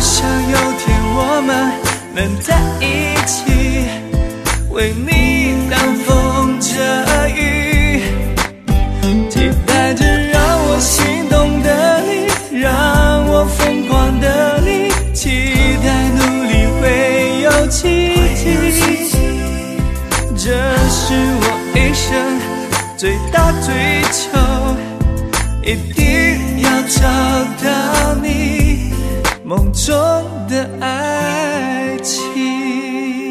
想有天我们能在一起，为你挡风遮雨，期待着让我心动的你，让我疯狂的你，期待努力会有奇迹。这是我一生最大追求，一定要找到你梦中的爱情。